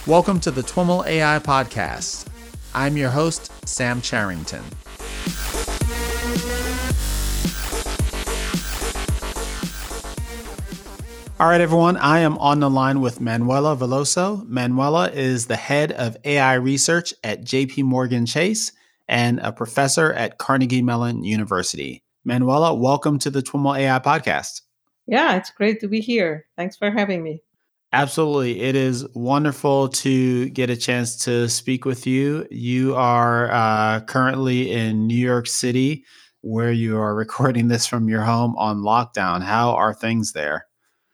Welcome to the TWIML AI Podcast. I'm your host, Sam Charrington. All right, everyone. I am on the line with Manuela Veloso. Manuela is the head of AI research at JP Morgan Chase and a professor at Carnegie Mellon University. Manuela, welcome to the TWIML AI Podcast. Yeah, it's great to be here. Thanks for having me. Absolutely. It is wonderful to get a chance to speak with you. You are currently in New York City, where you are recording this from your home on lockdown. How are things there?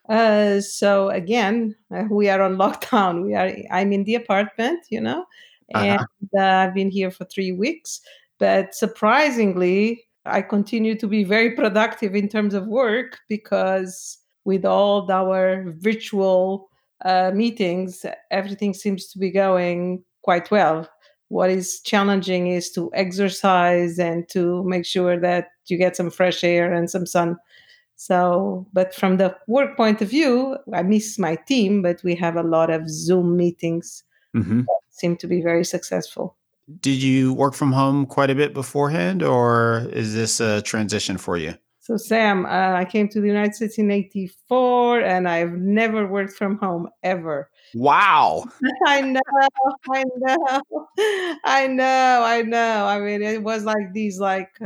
So again, we are on lockdown. I'm in the apartment, and I've been here for 3 weeks. But surprisingly, I continue to be very productive in terms of work because with all our virtual meetings, everything seems to be going quite well. What is challenging is to exercise and to make sure that you get some fresh air and some sun. So, but from the work point of view, I miss my team, but we have a lot of Zoom meetings Mm-hmm. that seem to be very successful. Did you work from home quite a bit beforehand, or is this a transition for you? So, Sam, I came to the United States in '84, and I've never worked from home ever. Wow. I know, I know, I know. I mean, it was like these,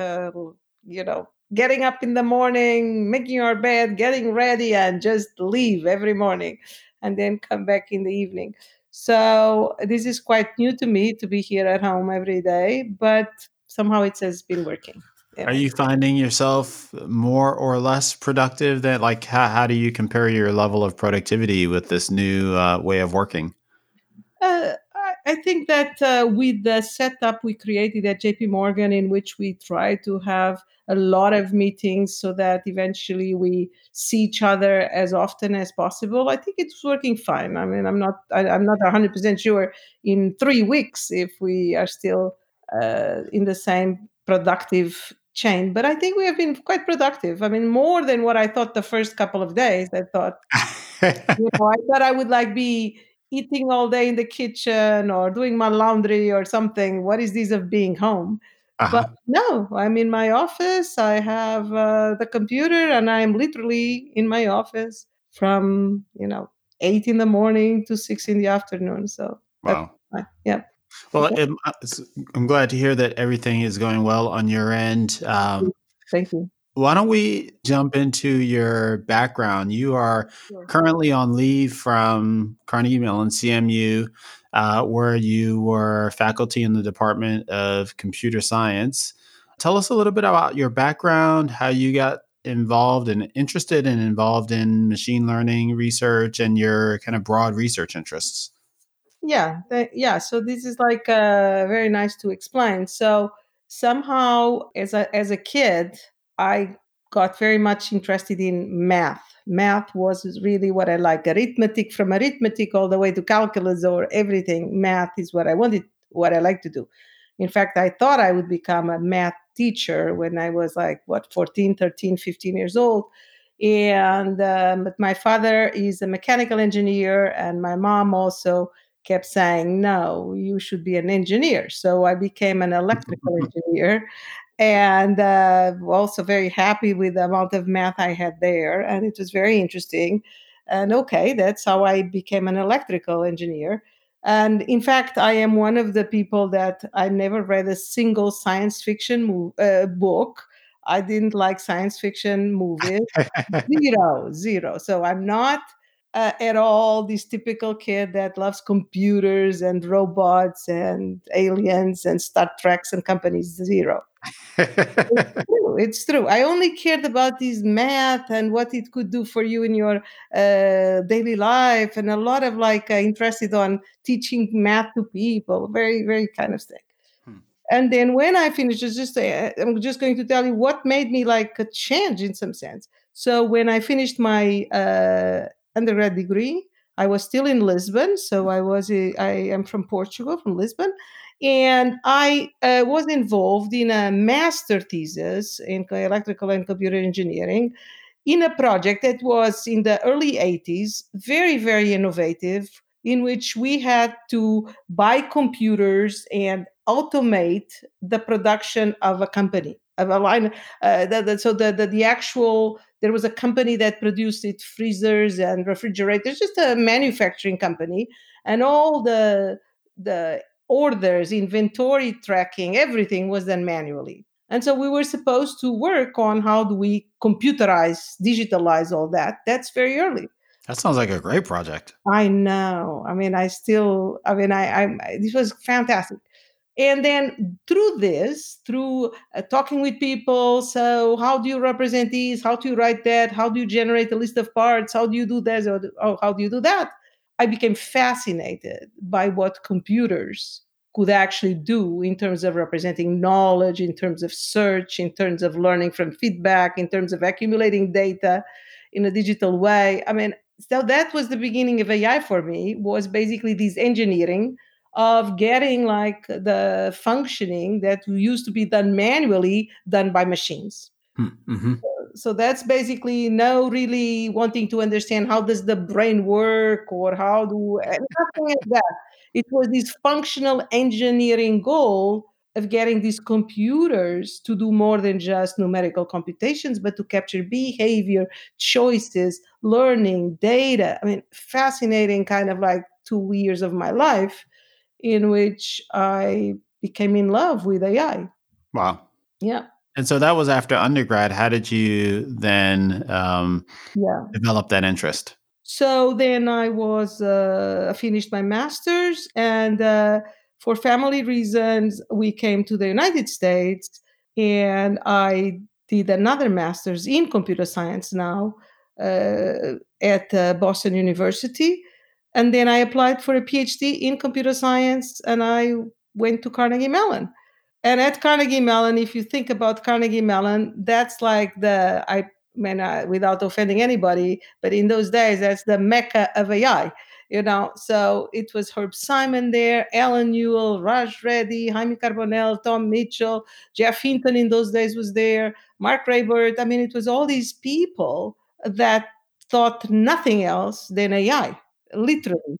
getting up in the morning, making our bed, getting ready, and just leave every morning, and then come back in the evening. So this is quite new to me to be here at home every day, but somehow it has been working. Yeah. Are you finding yourself more or less productive? That like how do you compare your level of productivity with this new way of working? I think that with the setup we created at JP Morgan, in which we try to have a lot of meetings so that eventually we see each other as often as possible, I think it's working fine. I mean, I'm not 100% sure in 3 weeks if we are still in the same productive chain, but I think we have been quite productive. I mean, more than what I thought the first couple of days. I thought I would be eating all day in the kitchen or doing my laundry or something. What is this of being home? But Uh-huh. no, I'm in my office. I have the computer, and I'm literally in my office from 8 in the morning to 6 in the afternoon. So that's Wow. fine. Yeah. Well, I'm glad to hear that everything is going well on your end. Thank you. Why don't we jump into your background? You are Sure. currently on leave from Carnegie Mellon, CMU, where you were faculty in the Department of Computer Science. Tell us a little bit about your background, how you got involved and interested and involved in machine learning research, and your kind of broad research interests. Yeah. So this is very nice to explain. So somehow, as a kid, I got very much interested in math. Math was really what I like. Arithmetic, from arithmetic all the way to calculus or everything. Math is what I wanted, what I like to do. In fact, I thought I would become a math teacher when I was 14, 13, 15 years old. And but my father is a mechanical engineer, and my mom also kept saying, no, you should be an engineer. So I became an electrical engineer, and also very happy with the amount of math I had there. And it was very interesting. And okay, that's how I became an electrical engineer. And in fact, I am one of the people that I never read a single science fiction book. I didn't like science fiction movies. Zero, zero. So I'm not at all this typical kid that loves computers and robots and aliens and Star Treks and companies. Zero. True, it's true. I only cared about this math and what it could do for you in your daily life, and a lot of interested on teaching math to people. Very, very kind of thing. Hmm. And then when I finished, I'm just going to tell you what made me like a change in some sense. So when I finished my undergrad degree, I was still in Lisbon. So I am from Portugal, from Lisbon, and I was involved in a master thesis in electrical and computer engineering in a project that was in the early 80s, very, very innovative, in which we had to buy computers and automate the production of a company of a line. The actual there was a company that produced it freezers and refrigerators, just a manufacturing company, and all the orders, inventory tracking, everything was done manually. And so we were supposed to work on how do we computerize, digitalize all that. That's very early. That sounds like a great project. I know. I mean, this was fantastic. And then through this, through talking with people, so how do you represent these? How do you write that? How do you generate a list of parts? How do you do this? Or how do you do that? I became fascinated by what computers could actually do in terms of representing knowledge, in terms of search, in terms of learning from feedback, in terms of accumulating data in a digital way. I mean, so that was the beginning of AI for me, was basically this engineering of getting like the functioning that used to be done manually done by machines. Mm-hmm. So that's basically no really wanting to understand how does the brain work or how do nothing like that. It was this functional engineering goal of getting these computers to do more than just numerical computations, but to capture behavior, choices, learning, data. I mean, fascinating kind of like 2 years of my life in which I became in love with AI. Wow. Yeah. And so that was after undergrad. How did you then Yeah. develop that interest? So then I finished my master's, and for family reasons, we came to the United States, and I did another master's in computer science now at Boston University. And then I applied for a PhD in computer science, and I went to Carnegie Mellon. And at Carnegie Mellon, if you think about Carnegie Mellon, that's like without offending anybody, but in those days, that's the mecca of AI, So it was Herb Simon there, Alan Newell, Raj Reddy, Jaime Carbonell, Tom Mitchell, Jeff Hinton in those days was there, Mark Raybert. I mean, it was all these people that thought nothing else than AI, literally.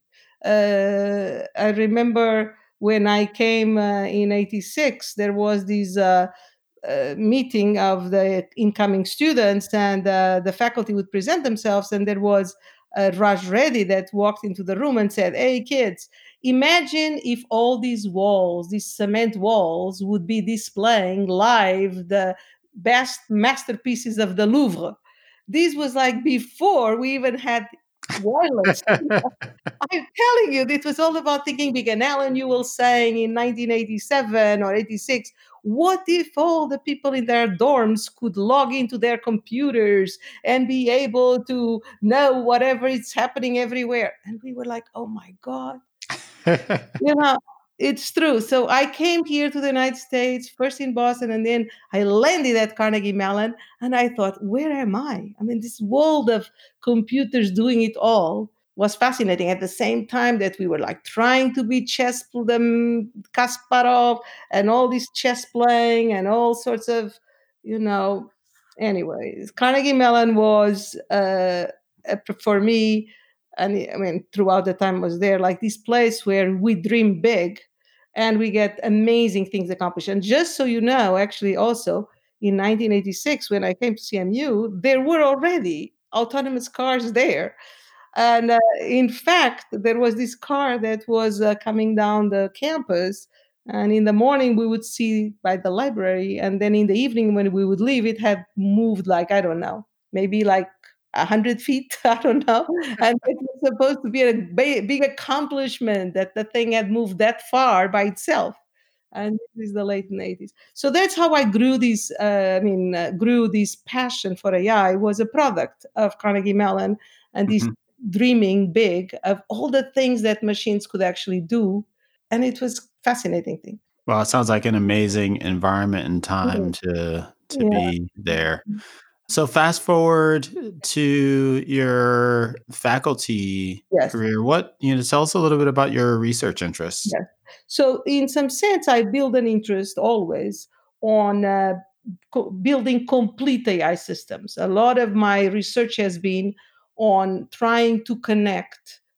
I remember when I came in '86, there was this meeting of the incoming students, and the faculty would present themselves, and there was Raj Reddy that walked into the room and said, "Hey, kids, imagine if all these walls, these cement walls, would be displaying live the best masterpieces of the Louvre." This was like before we even had wireless. I'm telling you, this was all about thinking big. And Alan Newell saying in 1987 or 86, what if all the people in their dorms could log into their computers and be able to know whatever is happening everywhere? And we were like, oh my God. You know, it's true. So I came here to the United States, first in Boston, and then I landed at Carnegie Mellon. And I thought, where am I? I mean, this world of computers doing it all was fascinating. At the same time that we were like trying to be Kasparov and all this chess playing and all sorts of, you know, anyways, Carnegie Mellon was for me, and I mean, throughout the time I was there, like this place where we dream big and we get amazing things accomplished. And just so you know, actually, also in 1986, when I came to CMU, there were already autonomous cars there. And in fact, there was this car that was coming down the campus. And in the morning, we would see by the library. And then in the evening, when we would leave, it had moved like, I don't know, maybe like 100 feet. I don't know. And it was supposed to be a big accomplishment that the thing had moved that far by itself. And this is the late 80s. So that's how I grew grew this passion for AI. Was a product of Carnegie Mellon and this dreaming big of all the things that machines could actually do. And it was fascinating thing. Well, it sounds like an amazing environment and time to Yeah. be there. So fast forward to your faculty Yes. career. Tell us a little bit about your research interests. Yes. So in some sense, I build an interest always on building complete AI systems. A lot of my research has been on trying to connect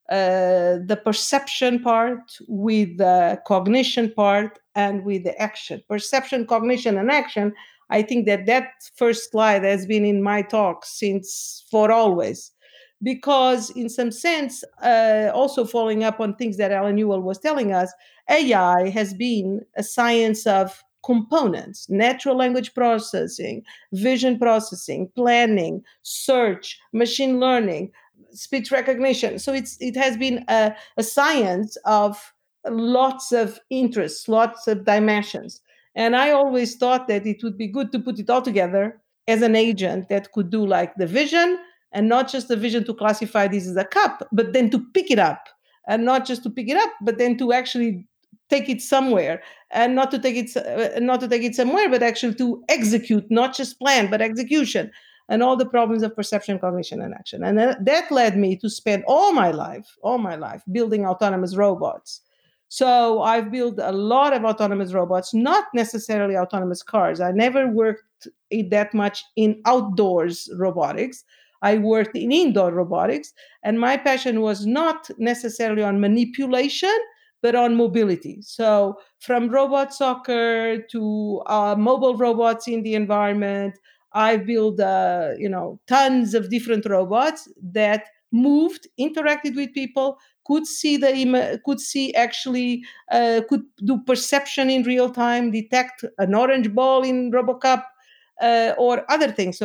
the perception part with the cognition part and with the action. Perception, cognition, and action. I think that first slide has been in my talk since for always, because in some sense, also following up on things that Alan Newell was telling us, AI has been a science of components: natural language processing, vision processing, planning, search, machine learning, speech recognition. So it has been a science of lots of interests, lots of dimensions. And I always thought that it would be good to put it all together as an agent that could do like the vision, and not just the vision to classify this as a cup, but then to pick it up, and not just to pick it up, but then to actually take it somewhere, and not to take it somewhere, but actually to execute, not just plan, but execution, and all the problems of perception, cognition, and action. And that led me to spend all my life building autonomous robots. So I've built a lot of autonomous robots, not necessarily autonomous cars. I never worked that much in outdoors robotics. I worked in indoor robotics, and my passion was not necessarily on manipulation, but on mobility. So from robot soccer to mobile robots in the environment, I've built, tons of different robots that moved, interacted with people, could see could see actually, could do perception in real time, detect an orange ball in RoboCup, or other things.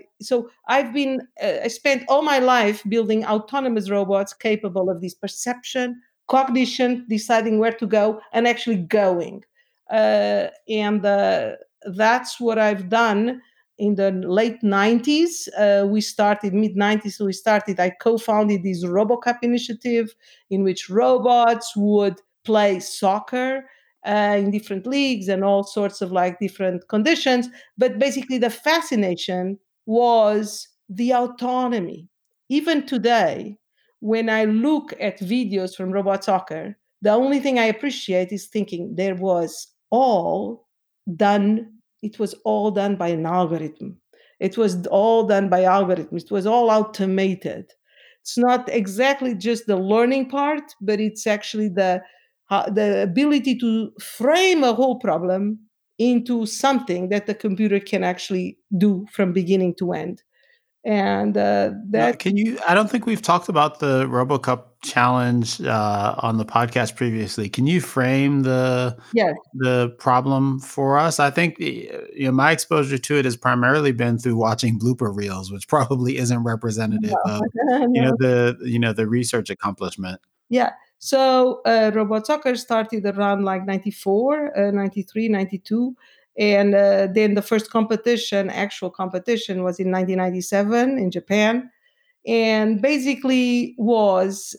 I spent all my life building autonomous robots capable of this perception, cognition, deciding where to go, and actually going. And That's what I've done in the late 90s. We started mid 90s. So I co-founded this RoboCup initiative in which robots would play soccer in different leagues and all sorts of like different conditions. But basically, the fascination was the autonomy. Even today, when I look at videos from robot soccer, the only thing I appreciate is thinking done it was all done by an algorithm. It was all done by algorithms. It was all automated. It's not exactly just the learning part, but it's actually the ability to frame a whole problem into something that the computer can actually do from beginning to end. And that Can you? I don't think we've talked about the RoboCup challenge on the podcast previously. Can you frame Yes. the problem for us? I think my exposure to it has primarily been through watching blooper reels, which probably isn't representative of No. the research accomplishment. Yeah. So Robot Soccer started around like 94, 93, 92. And then the first actual competition, was in 1997 in Japan. And basically was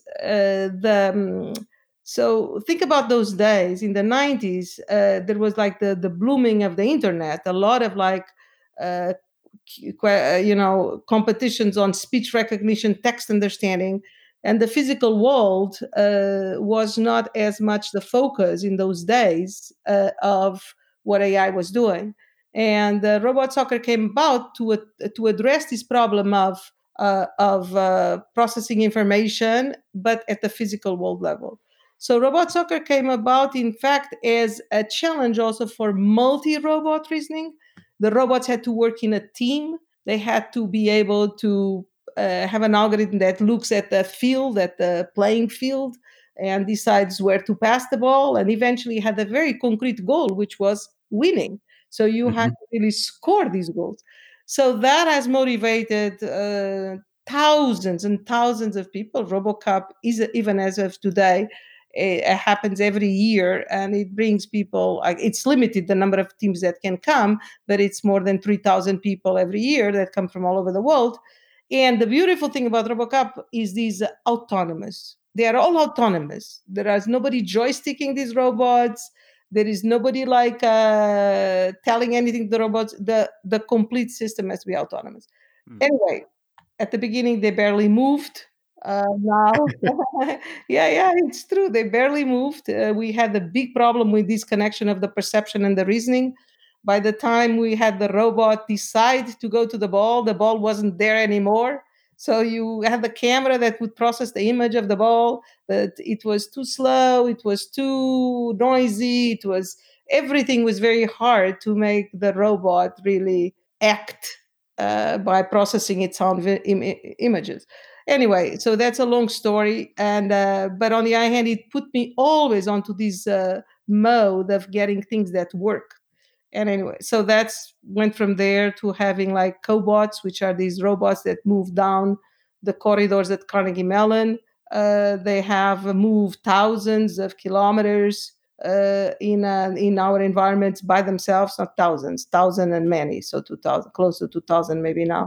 so think about those days in the 90s. There was like the blooming of the internet, a lot of like uh, competitions on speech recognition, text understanding, and the physical world was not as much the focus in those days of what AI was doing. And robot soccer came about to address this problem of processing information, but at the physical world level. So robot soccer came about, in fact, as a challenge also for multi-robot reasoning. The robots had to work in a team. They had to be able to have an algorithm that looks at the playing field, and decides where to pass the ball, and eventually had a very concrete goal, which was winning. So you had Mhm. to really score these goals. So that has motivated thousands and thousands of people. RoboCup is, even as of today, it happens every year, and it brings people. It's limited the number of teams that can come, but it's more than 3,000 people every year that come from all over the world. And the beautiful thing about RoboCup is these autonomous. They are all autonomous. There is nobody joysticking these robots. There is nobody like telling anything to the robots. The complete system has to be autonomous. Mm. Anyway, at the beginning they barely moved. Now, yeah, it's true. They barely moved. We had a big problem with this connection of the perception and the reasoning. By the time we had the robot decide to go to the ball wasn't there anymore. So you had the camera that would process the image of the ball, but it was too slow, it was too noisy, everything was very hard to make the robot really act by processing its own images. Anyway, so that's a long story, and but on the other hand, it put me always onto this mode of getting things that work. And anyway, so that's went from there to having like cobots, which are these robots that move down the corridors at Carnegie Mellon. They have moved thousands of kilometers in our environments by themselves, not thousands, thousand and many, so 2,000, close to 2,000 maybe now.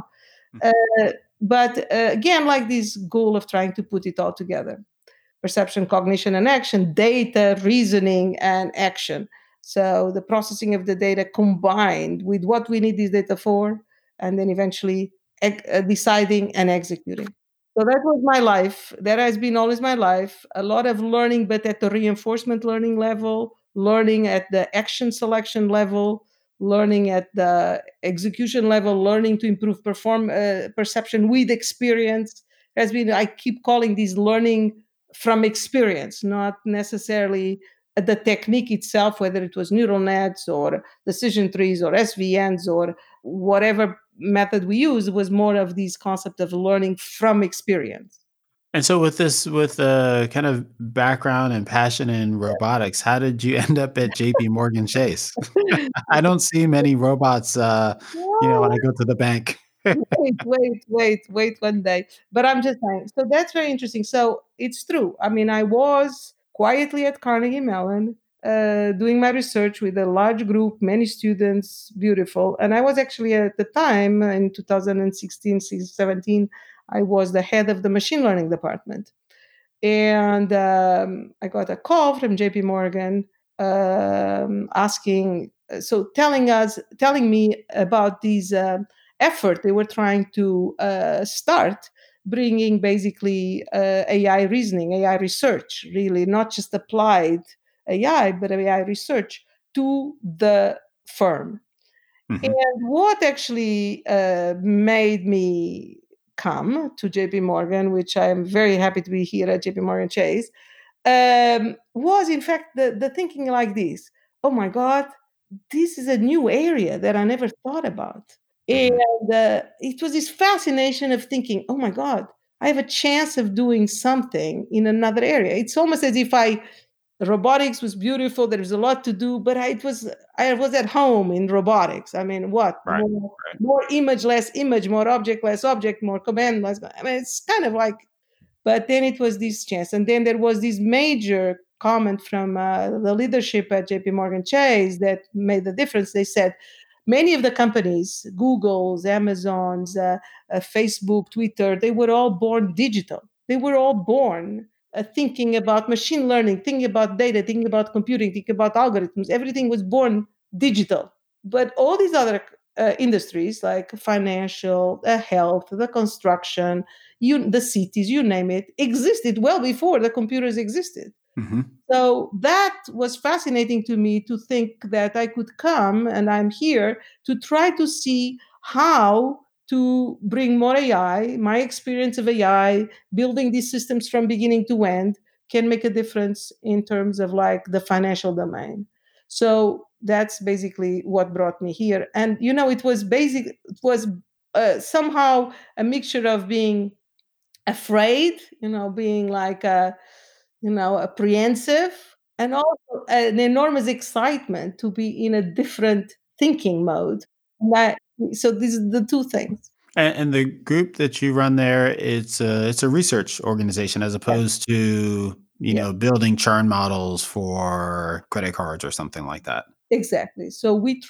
But again, like this goal of trying to put it all together: perception, cognition, and action, data, reasoning, and action. So the processing of the data combined with what we need this data for, and then eventually deciding and executing. So that was my life. That has been always my life. A lot of learning, but at the reinforcement learning level, learning at the action selection level, learning at the execution level, learning to improve perception with experience. Has been, I keep calling these learning from experience, not necessarily the technique itself, whether it was neural nets or decision trees or SVNs or whatever method we use, was more of this concept of learning from experience. And so with kind of background and passion in robotics, how did you end up at JP Morgan Chase? I don't see many robots, when I go to the bank. Wait one day. But I'm just saying. So that's very interesting. So it's true. I mean, I was quietly at Carnegie Mellon doing my research with a large group, many students, beautiful. And I was actually at the time in 2016, 17, I was the head of the machine learning department. And I got a call from JP Morgan telling me about these effort they were trying to start, bringing basically AI reasoning, AI research, really not just applied AI, but AI research to the firm. Mhm. And what actually made me come to JP Morgan, which I'm very happy to be here at JP Morgan Chase, was in fact the thinking like this: oh my God, this is a new area that I never thought about. Mhm. And it was this fascination of thinking, oh my God, I have a chance of doing something in another area. It's almost as if robotics was beautiful. There was a lot to do, but I was at home in robotics. I mean, what Right, right. more image, less image, more object, less object, more command, less. I mean, it's kind of like. But then it was this chance, and then there was this major comment from the leadership at J.P. Morgan Chase that made the difference. They said many of the companies, Google's, Amazon's, Facebook, Twitter, they were all born digital. They were all born thinking about machine learning, thinking about data, thinking about computing, thinking about algorithms. Everything was born digital. But all these other industries like financial, health, the construction, the cities, you name it, existed well before the computers existed. Mhm. So that was fascinating to me to think that I could come, and I'm here to try to see how to bring more AI. My experience of AI, building these systems from beginning to end, can make a difference in terms of like the financial domain. So that's basically what brought me here. And it was somehow a mixture of being afraid, being like apprehensive, and also an enormous excitement to be in a different thinking mode. That, so these are the two things. And the group that you run there, it's a research organization as Yes, opposed to, yes, building churn models for credit cards or something like that. exactly. So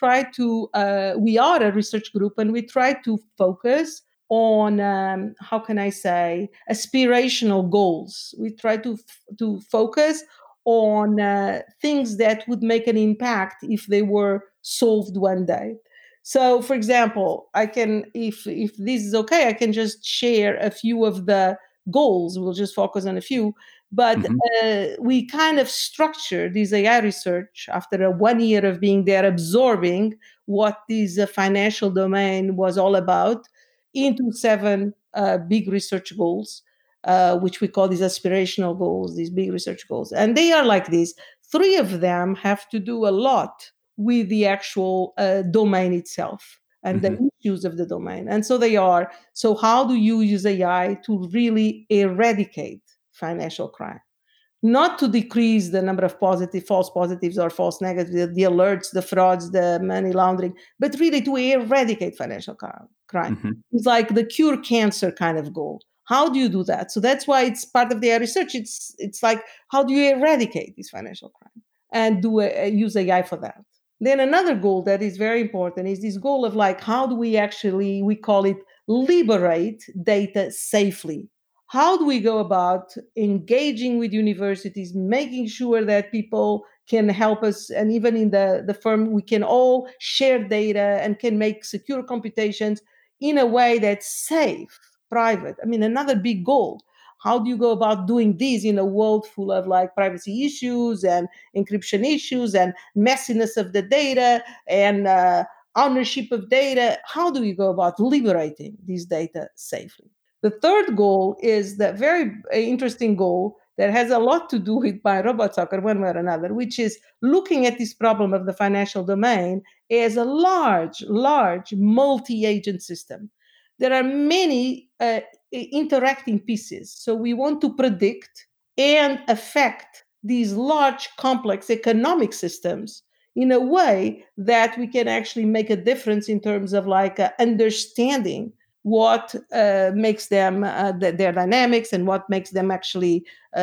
we are a research group, and we try to focus on how can I say, aspirational goals. We try to focus on things that would make an impact if they were solved one day. So, for example, I can, if this is okay, I can just share a few of the goals. We'll just focus on a few. But Mhm. we kind of structure this AI research after a 1 year of being there, absorbing what this financial domain was all about, into 7 big research goals, which we call these aspirational goals, these big research goals. And they are like this. Three of them have to do a lot with the actual domain itself and the Mhm. issues of the domain. And so they are. So, how do you use AI to really eradicate financial crime? Not to decrease the number of false positives or false negatives, the alerts, the frauds, the money laundering, but really to eradicate financial crime. Mhm. It's like the cure cancer kind of goal. How do you do that? So that's why it's part of their research. It's like, how do you eradicate this financial crime and use AI for that? Then another goal that is very important is this goal of like, how do we actually, we call it liberate data safely. How do we go about engaging with universities, making sure that people can help us, and even in the firm, we can all share data and can make secure computations in a way that's safe, private. I mean, another big goal. How do you go about doing this in a world full of like privacy issues and encryption issues and messiness of the data and ownership of data? How do we go about liberating this data safely? The third goal is the very interesting goal that has a lot to do with my robot soccer, one way or another, which is looking at this problem of the financial domain as a large multi-agent system. There are many interacting pieces. So we want to predict and affect these large, complex economic systems in a way that we can actually make a difference in terms of like understanding what makes them their dynamics and what makes them actually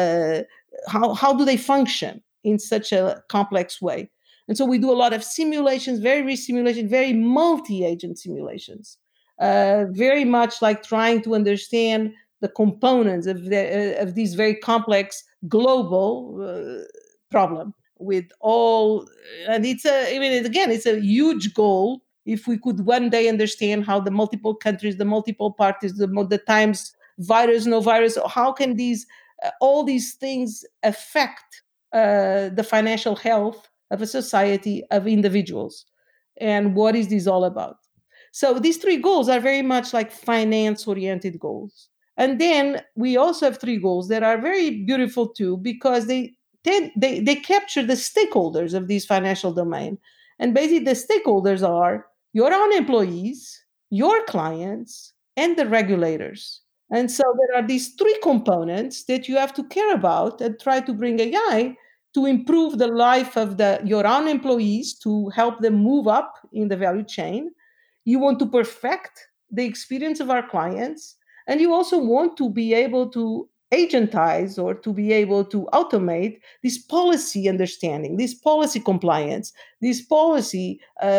how do they function in such a complex way. And so we do a lot of simulations, very rich simulation, very multi-agent simulations, very much like trying to understand the components of these very complex global problem with all. And it's a, I mean, again, it's a huge goal. If we could one day understand how the multiple countries, the multiple parties, the times virus, no virus, how can these all these things affect the financial health of a society, of individuals, and what is this all about? So these three goals are very much like finance oriented goals. And then we also have three goals that are very beautiful too, because they capture the stakeholders of this financial domain. And basically, the stakeholders are your own employees, your clients, and the regulators. And so there are these three components that you have to care about and try to bring AI to improve the life of your own employees, to help them move up in the value chain. You want to perfect the experience of our clients, and you also want to be able to agentize or to be able to automate this policy understanding, this policy compliance, this policy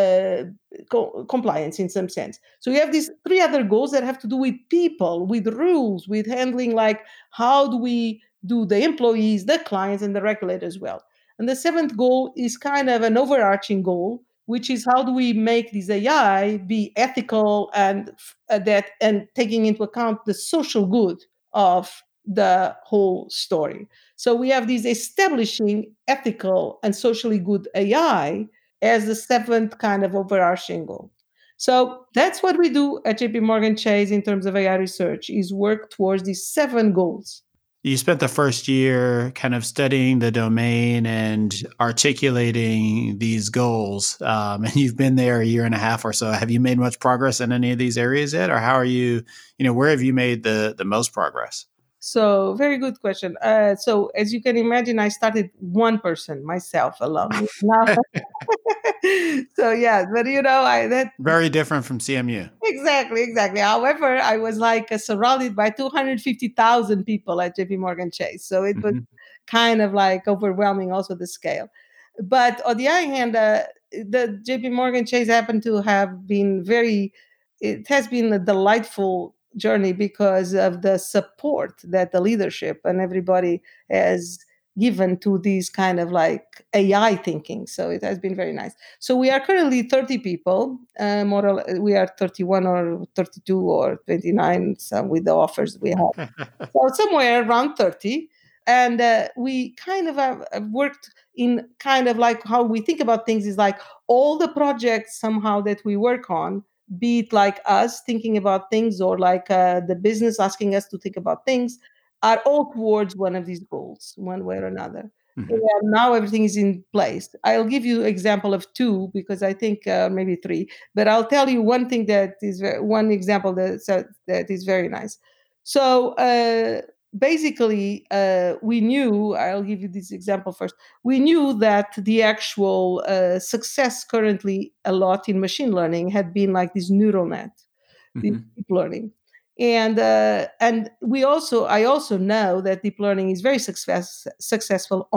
compliance in some sense. So we have these three other goals that have to do with people, with rules, with handling, like how do we do the employees, the clients, and the regulators well. And the seventh goal is kind of an overarching goal, which is how do we make this AI be ethical and that and taking into account the social good of the whole story. So we have this establishing ethical and socially good AI as the seventh kind of overarching goal. So that's what we do at JP Morgan Chase in terms of AI research, is work towards these seven goals. You spent the first year kind of studying the domain and articulating these goals, and you've been there a year and a half or so. Have you made much progress in any of these areas yet, or how are you? Where have you made the most progress? So, very good question. So, as you can imagine, I started one person myself alone. Now, so yeah, but I that Very different from CMU. exactly. However, I was like surrounded by 250,000 people at JP Morgan Chase. So it was Mhm. kind of like overwhelming also the scale. But on the other hand, the JP Morgan Chase happened to have been it has been a delightful journey because of the support that the leadership and everybody has given to these kind of like AI thinking. So it has been very nice. So we are currently 30 people. More or we are 31 or 32 or 29, some with the offers we have. So somewhere around 30. And we kind of have worked in kind of like how we think about things is like all the projects somehow that we work on, be it like us thinking about things or like the business asking us to think about things, are all towards one of these goals, one way or another. Hmm. And now everything is in place. I'll give you example of two because I think maybe three, but I'll tell you one thing that is one example that is very nice. So basically, we knew. I'll give you this example first. We knew that the actual success currently a lot in machine learning had been like this neural net, the Hmm. deep learning. And we also I also know that deep learning is very successful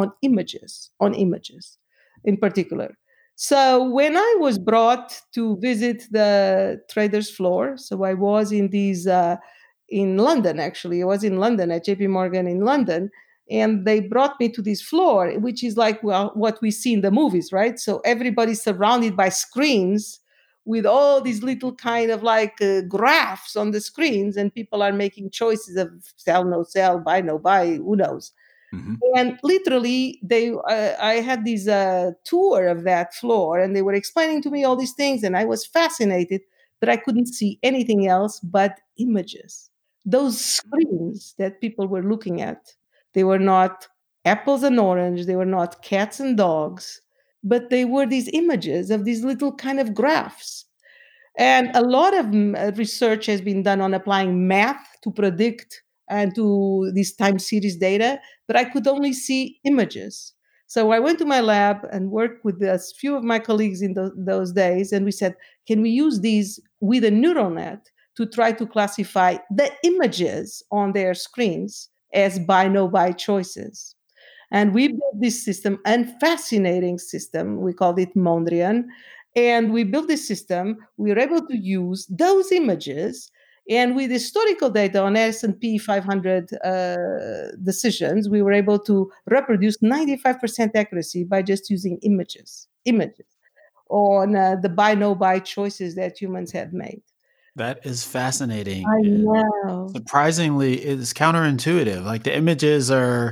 on images in particular. So when I was brought to visit the traders floor, so I was in these in London. Actually, I was in London at JP Morgan in London, and they brought me to this floor, which is like, well, what we see in the movies, right? So everybody's surrounded by screens with all these little kind of like graphs on the screens, and people are making choices of sell, no sell, buy, no buy, who knows. Hmm. And literally I had this tour of that floor, and they were explaining to me all these things, and I was fascinated, but I couldn't see anything else but images. Those screens that people were looking at, they were not apples and orange, they were not cats and dogs, but they were these images of these little kind of graphs. And a lot of research has been done on applying math to predict and to this time series data, but I could only see images. So I went to my lab and worked with a few of my colleagues in those days, and we said, can we use these with a neural net to try to classify the images on their screens as buy, no buy choices? And we built this system, a fascinating system. We called it Mondrian. And we built this system. We were able to use those images. And with historical data on S&P 500 decisions, we were able to reproduce 95% accuracy by just using images on the buy, no buy choices that humans had made. That is fascinating. I know. Surprisingly, it's counterintuitive. Like the images are,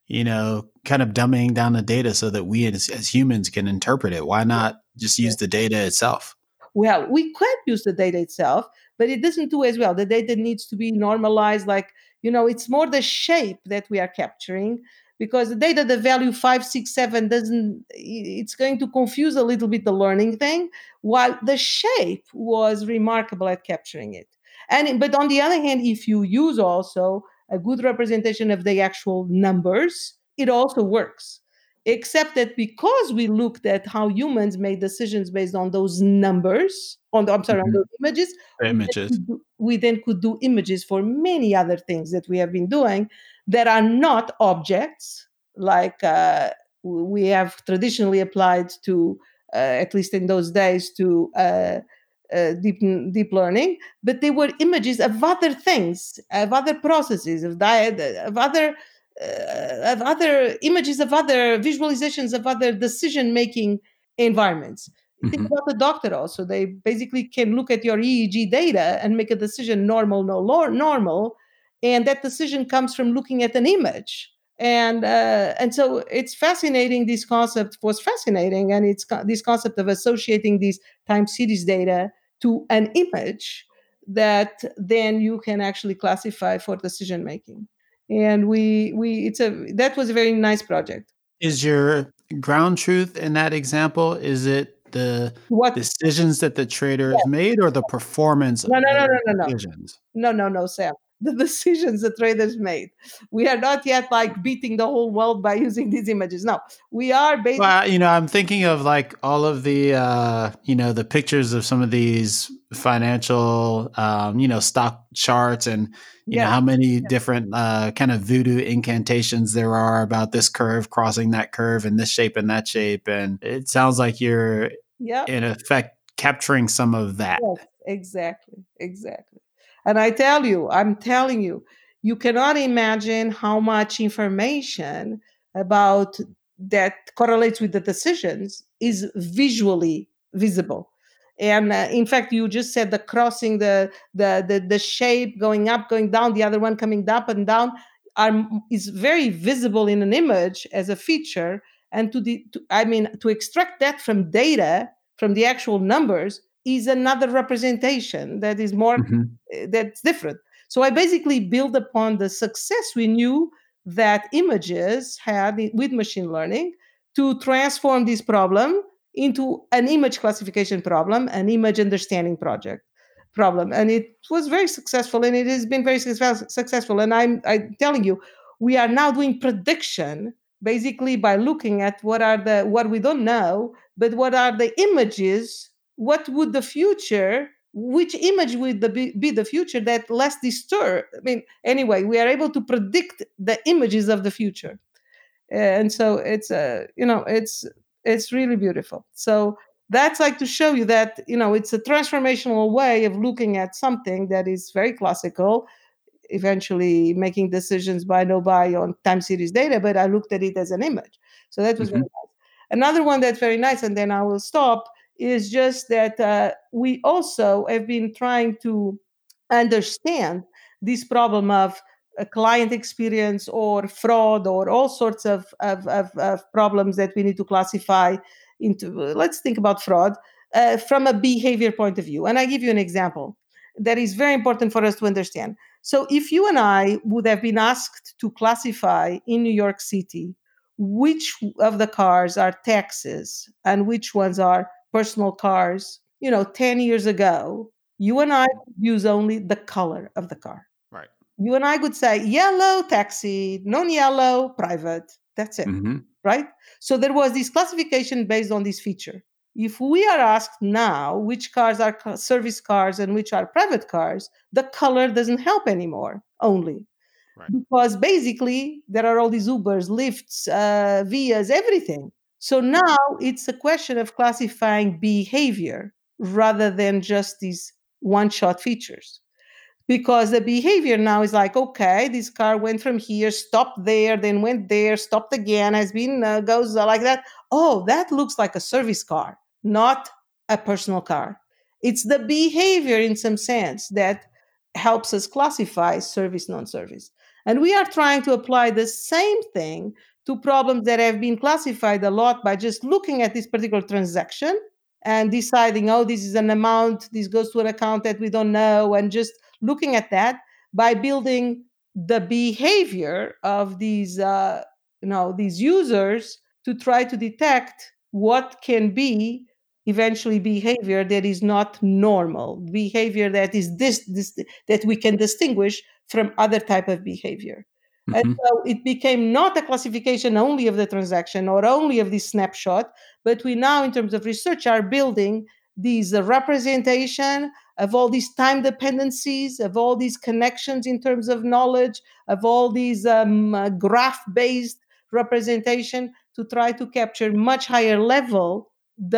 kind of dumbing down the data so that we as humans can interpret it. Why not just use the data itself? Well, we could use the data itself, but it doesn't do as well. The data needs to be normalized. Like, it's more the shape that we are capturing, because the data, the value 5, 6, 7 it's going to confuse a little bit the learning thing, while the shape was remarkable at capturing it. But on the other hand, if you use also a good representation of the actual numbers, it also works, except that because we looked at how humans made decisions based on those numbers, on Mhm. those images, Images. we then could do images for many other things that we have been doing that are not objects, like we have traditionally applied to, at least in those days, to deep learning, but they were images of other things, of other processes, of other images, of other visualizations, of other decision making environments. Think Mhm. about the doctor also. They basically can look at your EEG data and make a decision, normal, no normal, and that decision comes from looking at an image. And so it's fascinating. This concept was fascinating, and this concept of associating these time series data to an image that then you can actually classify for decision making. And that was a very nice project. Is your ground truth in that example, is it the What? decisions that the Yeah. traders made or the performance No, of no, no, those no, no, no. decisions? No, no, no, Sam. The decisions the traders made. We are not yet like beating the whole world by using these images. No, we are basically. Well, I'm thinking of like all of the, the pictures of some of these financial, stock charts and, Yeah, how many different kind of voodoo incantations there are about this curve crossing that curve and this shape and that shape. And it sounds like you're yeah. in effect capturing some of that. Yes, exactly, exactly. And I'm telling you, you cannot imagine how much information about that correlates with the decisions is visually visible. And in fact, you just said the crossing, the shape going up, going down, the other one coming up and down is very visible in an image as a feature. And to extract that from data, from the actual numbers, is another representation that is more Mhm. that's different. So I basically build upon the success we knew that images had with machine learning to transform this problem into an image classification problem, an image understanding project problem. And it was very successful, and it has been very successful. And I'm telling you, we are now doing prediction basically by looking at what we don't know, but what are the images, what would the future, which image would be the future that less disturb. I mean, anyway, we are able to predict the images of the future. And so it's it's really beautiful. So that's like to show you that it's a transformational way of looking at something that is very classical, eventually making decisions by no by on time series data, but I looked at it as an image. So that was very Mhm. nice. Another one that's very nice, and then I will stop, is just that we also have been trying to understand this problem of client experience or fraud or all sorts of problems that we need to classify into. Let's think about fraud from a behavior point of view. And I give you an example that is very important for us to understand. So, if you and I would have been asked to classify in New York City which of the cars are taxis and which ones are personal cars, 10 years ago, you and I could use only the color of the car. Right. You and I could say yellow taxi, non yellow private. That's it, Mhm. right? So there was this classification based on this feature. If we are asked now which cars are service cars and which are private cars, the color doesn't help anymore, only Right. because basically there are all these Ubers, Lyfts, Vias, everything. So now it's a question of classifying behavior rather than just these one shot features, because the behavior now is like, okay, this car went from here, stopped there, then went there, stopped again, has been goes like that. Oh, that looks like a service car, not a personal car. It's the behavior in some sense that helps us classify service, non-service. And we are trying to apply the same thing to problems that have been classified a lot by just looking at this particular transaction and deciding, oh, this is an amount, this goes to an account that we don't know, and just looking at that by building the behavior of these users to try to detect what can be eventually behavior that is not normal, behavior that is this that we can distinguish from other type of behavior. And Mhm. so it became not a classification only of the transaction or only of this snapshot, but we now, in terms of research, are building these representation of all these time dependencies, of all these connections in terms of knowledge, of all these graph based representation to try to capture much higher level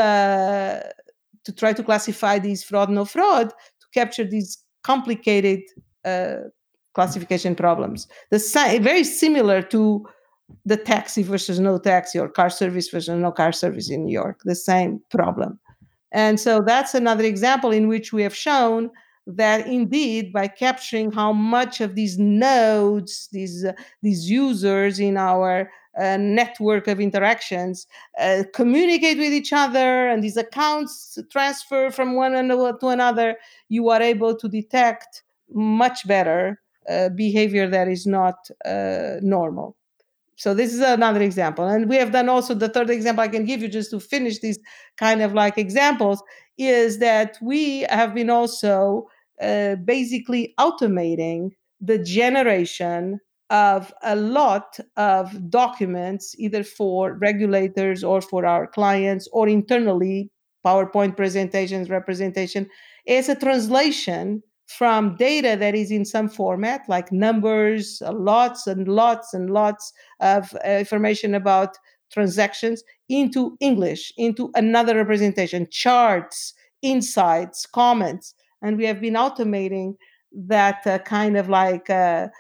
the to try to classify these fraud no fraud, to capture these complicated uh, classification problems. Very similar to the taxi versus no taxi or car service versus no car service in New York, the same problem. And so that's another example in which we have shown that indeed, by capturing how much of these nodes, these users in our network of interactions communicate with each other, and these accounts transfer from one to another, you are able to detect much better behavior that is not normal. So this is another example, and we have done also the third example I can give you just to finish these kind of like examples is that we have been also basically automating the generation of a lot of documents, either for regulators or for our clients or internally, PowerPoint presentations, representation, as a translation from data that is in some format like numbers, lots and lots and lots of information about transactions, into English, into another representation, charts, insights, comments. And we have been automating that kind of like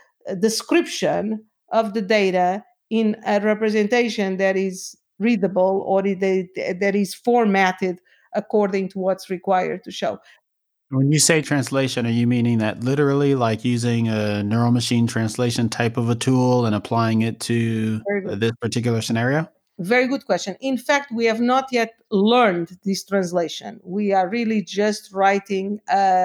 description of the data in a representation that is readable or that is formatted according to what's required to show. When you say translation, are you meaning that literally, like using a neural machine translation type of a tool and applying it to Very good. this particular scenario? Very good question. In fact, we have not yet learned this translation. We are really just writing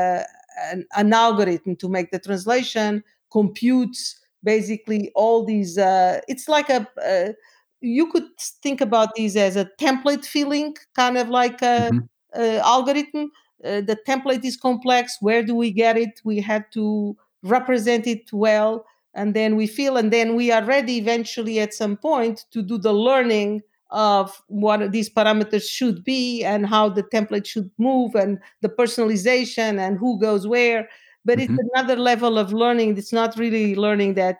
an algorithm to make the translation, computes basically all these. It's like you could think about these as a template filling, kind of like Hmm. a algorithm. The template is complex. Where do we get it? We had to represent it well, and then we feel, and then we are ready eventually at some point to do the learning of what these parameters should be and how the template should move and the personalization and who goes where. But it's Hmm. another level of learning. It's not really learning that,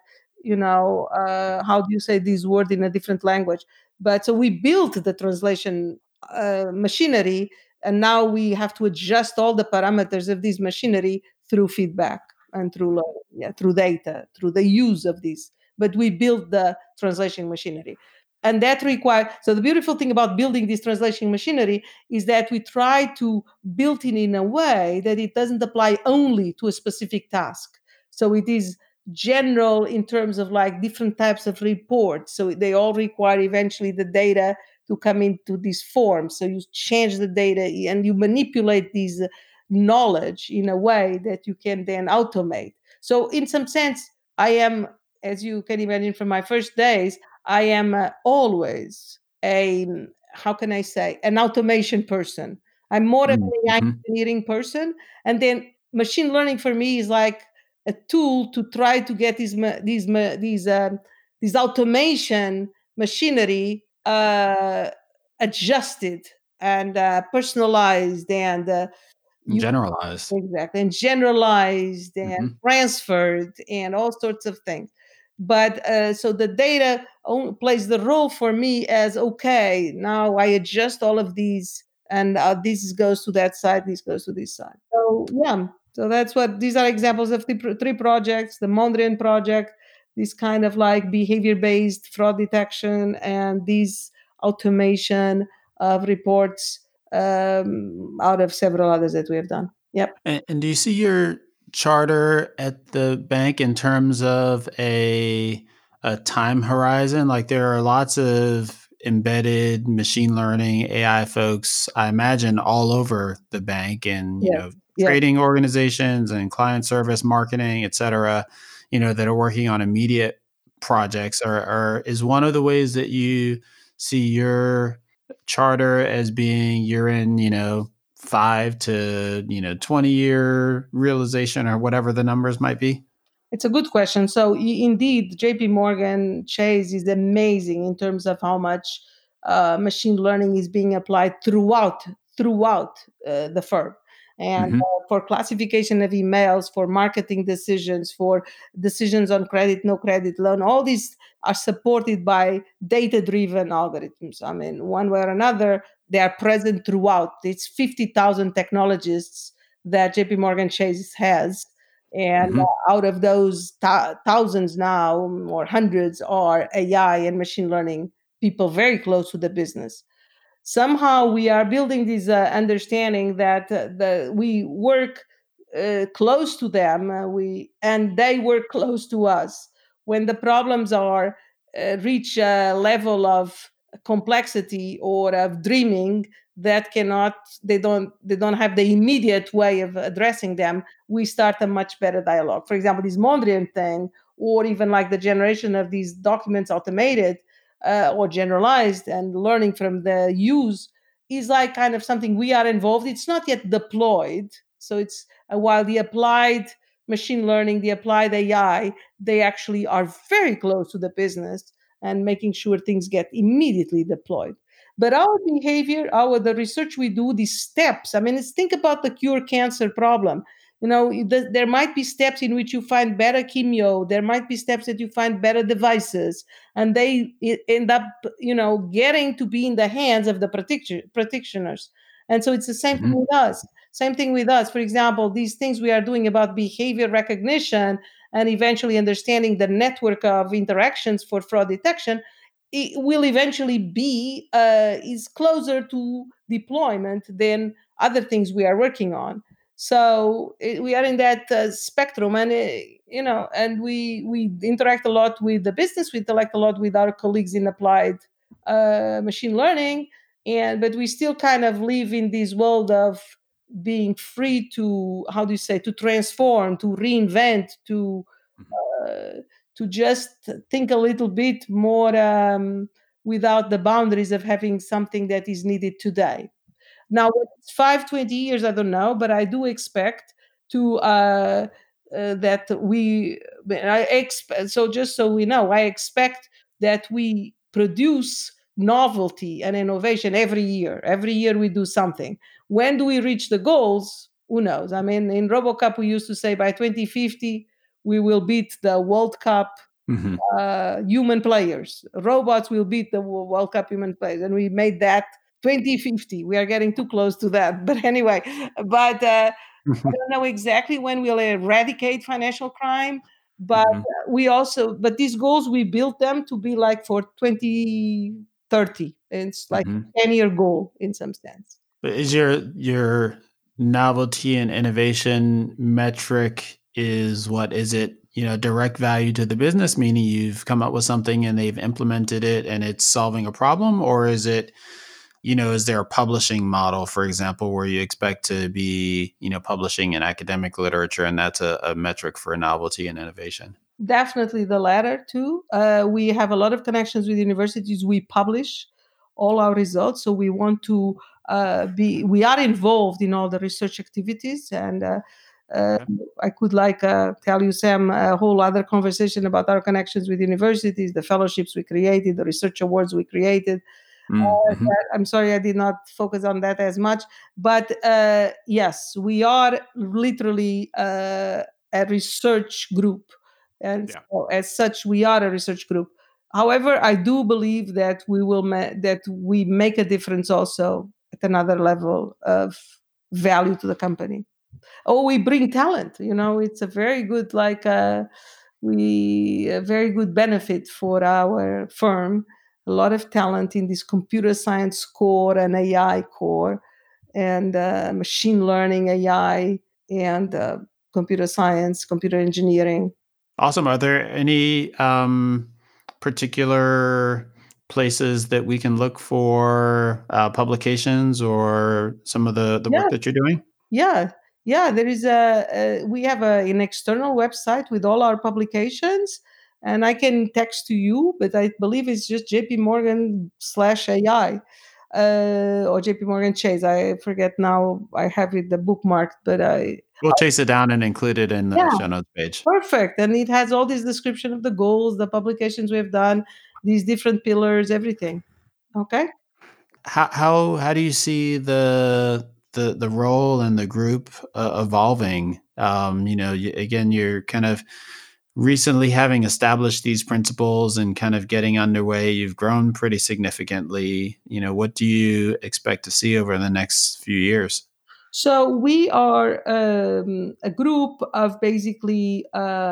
how do you say this word in a different language? But so we built the translation machinery, and now we have to adjust all the parameters of this machinery through feedback and through learning, through data, through the use of this. But we built the translation machinery. And that requires, so the beautiful thing about building this translation machinery is that we try to build it in a way that it doesn't apply only to a specific task. So it is general in terms of like different types of reports. So they all require eventually the data to come into this form. So you change the data and you manipulate these knowledge in a way that you can then automate. So, in some sense, I am, as you can imagine from my first days, I am always a, how can I say, an automation person. I'm more of an AI Hmm. engineering person. And then machine learning for me is like a tool to try to get these automation machinery adjusted and personalized and you Generalized. exactly and generalized and Hmm. transferred and all sorts of things. But so the data plays the role for me as okay. Now I adjust all of these, and this goes to that side, this goes to this side. So yeah, so that's what these are examples of the three projects: the Mondrian project, this kind of like behavior-based fraud detection, and these automation of reports out of several others that we have done. Yep. And do you see your charter at the bank in terms of a time horizon? Like there are lots of embedded machine learning AI folks, I imagine, all over the bank, and Yes. Yes. trading organizations and client service marketing, et cetera, that are working on immediate projects. Or is one of the ways that you see your charter as being you're in, 5 to 20 year realization, or whatever the numbers might be? It's a good question. So indeed, JP Morgan Chase is amazing in terms of how much machine learning is being applied throughout the firm. And Hmm. for classification of emails, for marketing decisions, for decisions on credit, no credit loan, all these are supported by data-driven algorithms. I mean, one way or another, they are present throughout. It's 50,000 technologists that JP Morgan Chase has, and Hmm. out of those thousands now or hundreds are AI and machine learning people very close to the business. Somehow we are building this understanding that we work close to them, and they work close to us when the problems are reach a level of complexity or of dreaming that cannot they don't have the immediate way of addressing them. We start a much better dialogue. For example, this Mondrian thing, or even like the generation of these documents automated or generalized and learning from the use, is like kind of something we are involved. It's not yet deployed. So it's while the applied machine learning, the applied AI, they actually are very close to the business and making sure things get immediately deployed. But our behavior, the research we do, these steps. I mean, think about the cure cancer problem. There might be steps in which you find better chemio. There might be steps that you find better devices, and they end up, getting to be in the hands of the practitioners. And so it's the same thing Hmm. with us. Same thing with us. For example, these things we are doing about behavior recognition and eventually understanding the network of interactions for fraud detection, it will eventually be is closer to deployment than other things we are working on. So we are in that spectrum, and and we interact a lot with the business. We interact a lot with our colleagues in applied machine learning, but we still kind of live in this world of being free to, how do you say, to transform, to reinvent, uh, to just think a little bit more without the boundaries of having something that is needed today. Now, whether it's 5, 20 years, I don't know, but I do expect to that we. So just so we know, I expect that we produce novelty and innovation every year. Every year we do something. When do we reach the goals? Who knows? I mean, in RoboCup, we used to say by 2050 we will beat the World Cup Hmm. human players. Robots will beat the World Cup human players, and we made that 2050. We are getting too close to that, but anyway. But I don't know exactly when we'll eradicate financial crime. But Hmm. but these goals we built them to be like for 2030. It's like Hmm. a 10-year goal in some sense. But is your novelty and innovation metric is what is it? Direct value to the business, meaning you've come up with something and they've implemented it and it's solving a problem, or is it, is there a publishing model, for example, where you expect to be, publishing in academic literature, and that's a metric for novelty and innovation? Definitely the latter too. We have a lot of connections with universities. We publish all our results, so we want to be. We are involved in all the research activities, and uh, Okay. I could tell you, Sam, a whole other conversation about our connections with universities, the fellowships we created, the research awards we created. Mm-hmm. I'm sorry I did not focus on that as much, but yes, we are literally a research group, and Yeah. so as such, we are a research group. However, I do believe that that we make a difference also at another level of value to the company. Oh, we bring talent. It's a very good a very good benefit for our firm. A lot of talent in this computer science core and AI core, and machine learning, AI, and computer science, computer engineering. Awesome. Are there any particular places that we can look for publications or some of the Yeah, work that you're doing? yeah, yeah. There is we have an external website with all our publications, and I can text to you, but I believe it's just JP Morgan slash AI. Or JP Morgan Chase. I forget now. I have it the bookmarked, but We'll chase it down and include it in the yeah, show notes page. perfect. And it has all this description of the goals, the publications we've done, these different pillars, everything. Okay. How do you see the role and the group evolving? Again, you're kind of recently having established these principles and kind of getting underway. You've grown pretty significantly. What do you expect to see over the next few years? So we are a group of basically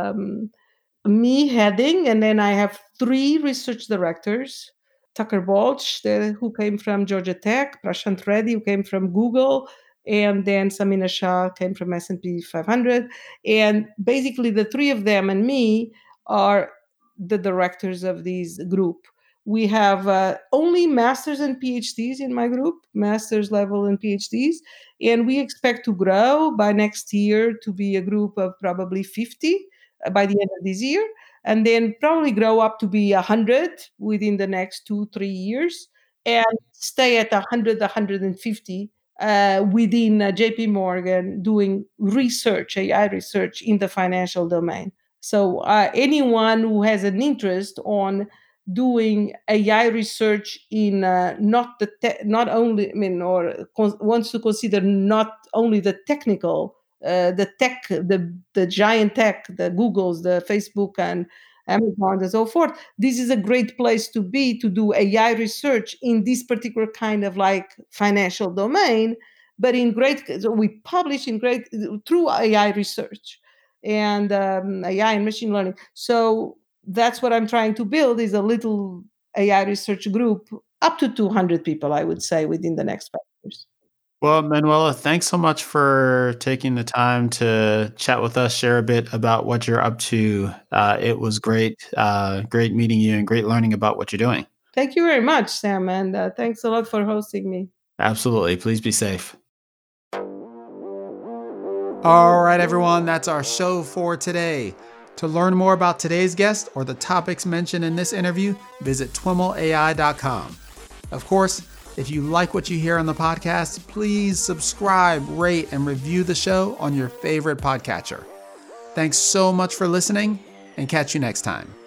me heading, and then I have three research directors. Tucker Balch, who came from Georgia Tech, Prashant Reddy, who came from Google, and then Samina Shah came from S&P 500. And basically, the three of them and me are the directors of this group. We have only masters and PhDs in my group, masters level and PhDs, and we expect to grow by next year to be a group of probably 50 by the end of this year, and then probably grow up to be 100 within the next 2-3 years, and stay at 100, 150 within JP Morgan doing research, AI research in the financial domain. So anyone who has an interest on doing AI research in not only, I mean, or wants to consider not only the technical, the tech, the giant tech, the Googles, the Facebook, and Amazon, and so forth. This is a great place to be to do AI research in this particular kind of financial domain. But so we publish in great through AI research and AI and machine learning. So that's what I'm trying to build is a little AI research group, up to 200 people, I would say, within the next 5 years. Well, Manuela, thanks so much for taking the time to chat with us, share a bit about what you're up to. It was great meeting you and great learning about what you're doing. Thank you very much, Sam, and thanks a lot for hosting me. Absolutely. Please be safe. All right, everyone, that's our show for today. To learn more about today's guest or the topics mentioned in this interview, visit twimlai.com. Of course, if you like what you hear on the podcast, please subscribe, rate, and review the show on your favorite podcatcher. Thanks so much for listening, and catch you next time.